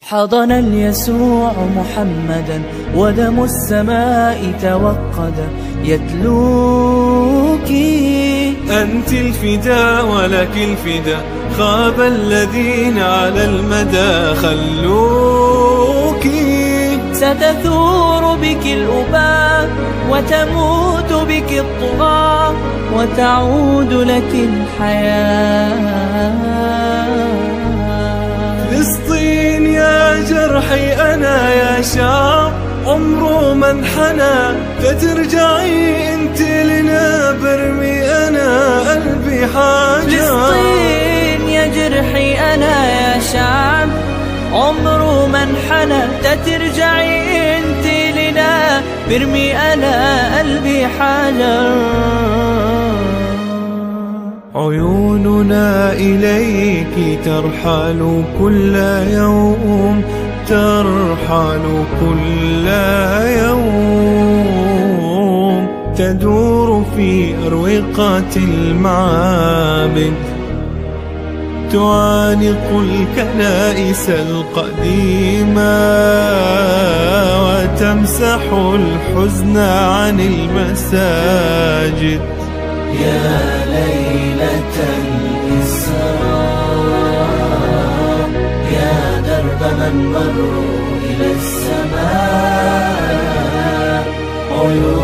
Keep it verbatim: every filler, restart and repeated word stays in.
حضن اليسوع محمدا ودم السماء توقد يتلوك. أنت الفداء ولك الفداء، خاب الذين على المدى خلوك. ستثور بك الأباء وتموت بك الطغاة وتعود لك الحياة. فلسطين يا جرحي أنا يا شعب عمره ما انحنى، فترجعي انت لنا برمي أنا قلبي حاجة. فلسطين يا جرحي أنا يا شعب عمره ما انحنى، تترجعي انت لنا برمي أنا قلبي حاجة. عيوننا إليك ترحل كل يوم، ترحل كل يوم، تدور في أروقة المعابد، تعانق الكنائس القديمة وتمسح الحزن عن المساجد. يا ليلة الإسراء يا درب من مروا إلى السماء، عيون